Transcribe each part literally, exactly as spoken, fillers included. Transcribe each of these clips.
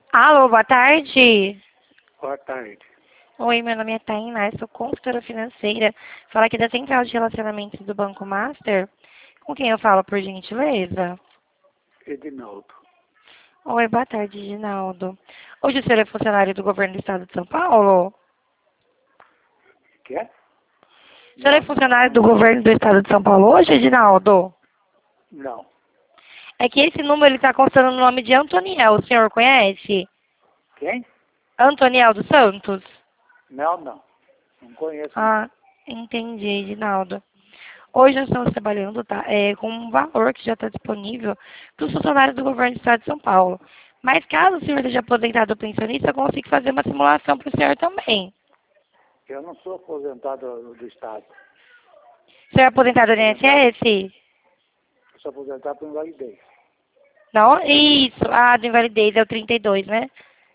Alô, boa tarde. Boa tarde. Oi, meu nome é Tainá, sou consultora financeira. Fala aqui da Central de Relacionamentos do Banco Master. Com quem eu falo, por gentileza? Edinaldo. Oi, boa tarde, Ginaldo. Hoje o senhor é funcionário do governo do estado de São Paulo? Quer? O senhor é Não, funcionário do governo do estado de São Paulo hoje, Ginaldo? não. É que esse número está constando no nome de Antoniel. O senhor conhece? Quem? Antoniel dos Santos? Não, não. Não conheço, não. Ah, entendi, Ginaldo. Hoje nós estamos trabalhando, tá, é, com um valor que já está disponível para os funcionários do governo do estado de São Paulo. Mas caso o senhor seja aposentado ou pensionista, eu consigo fazer uma simulação para o senhor também. Eu não sou aposentado do Estado. O senhor é aposentado do Aposentado, INSS? eu sou aposentado por invalidez. Não? Isso. Ah, do invalidez é o trinta e dois, né?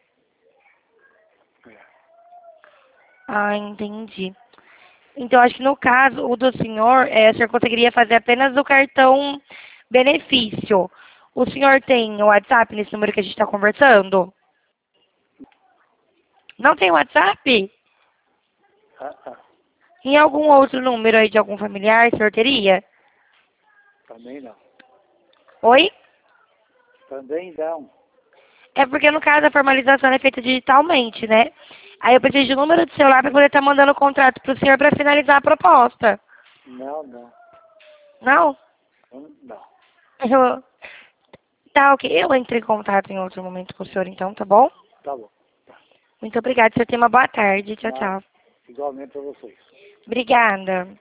É. Ah, entendi. Então, acho que no caso, o do senhor, é, o senhor conseguiria fazer apenas o cartão benefício. O senhor tem o WhatsApp nesse número que a gente está conversando? Não tem WhatsApp? Ah, ah. Em algum outro número aí de algum familiar, o senhor teria? Também não. Oi? Também não. É porque, no caso, a formalização é feita digitalmente, né? Aí eu preciso de um número de celular para poder estar mandando o contrato para o senhor para finalizar a proposta. Não, não. Não? Hum, Não. Eu... Tá, ok. Eu entro em contato em outro momento com o senhor, então, tá bom? Tá bom. Tá. Muito obrigada. O senhor tenha uma boa tarde. Tchau, Nada. tchau. Igualmente para vocês. Obrigada.